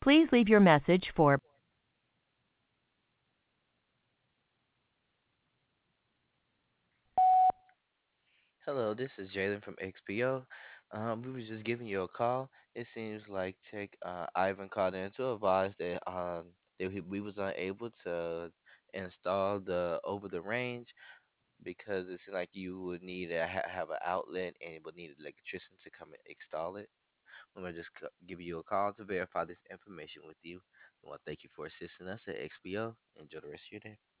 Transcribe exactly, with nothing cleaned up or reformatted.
Please leave your message for Hello, this is Jalen from X P O. Um, we was just giving you a call. It seems like Tech uh, Ivan called in to advise that um that he, we was unable to install the over the range because it seemed like you would need to ha have an outlet and it would need an electrician to come and install it. I'm gonna just c- give you a call to verify this information with you. I want to thank you for assisting us at X P O. Enjoy the rest of your day.